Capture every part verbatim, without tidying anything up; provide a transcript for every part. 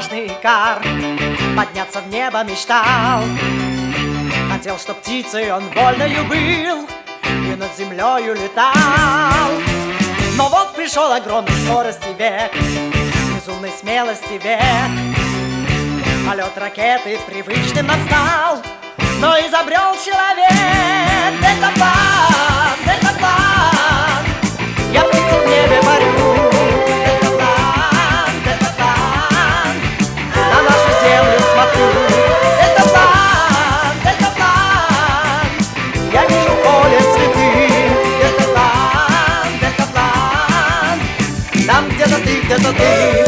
отважный Икар подняться в небо мечтал. Хотел, чтоб птицей он вольною был и над землею летал. Но вот пришел огромной скорости век, безумной смелости век. Полет ракеты привычным отстал, но изобрел человек дельтаплан, дельтаплан. Я птицей в небе парю, дельтаплан, дельтаплан. На нашу землю смотрю, дельтаплан, дельтаплан. Я вижу поле цветы, дельтаплан, дельтаплан. Там где-то ты, где-то ты.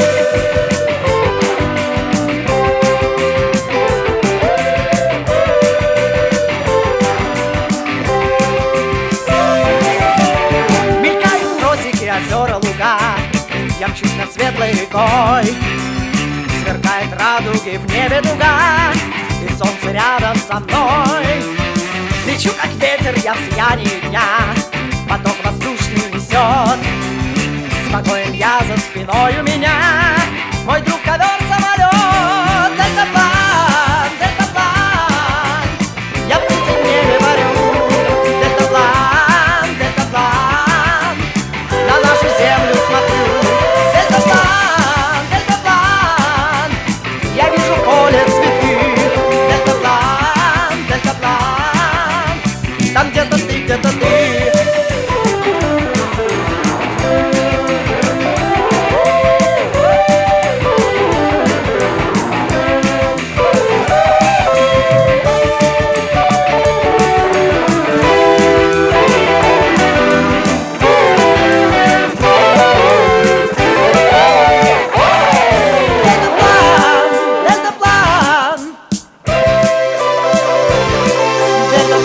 Озера, луга, я мчусь над светлой рекой. Сверкает радуги в небе дуга, и солнце рядом со мной. Лечу, как ветер, я в сиянии дня, поток воздушный несет. Спокоен я за спиной у меня, мой друг ковер-самолет. Дельтаплан, дельтаплан, я птицей в небе парю. Дельтаплан, дельтаплан, на нашу землю смотрю. Дельтаплан, дельтаплан, я вижу поле цветы. Дельтаплан, дельтаплан, там где-то ты, где-то ты.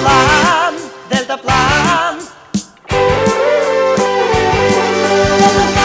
Дельтаплан, дельтаплан.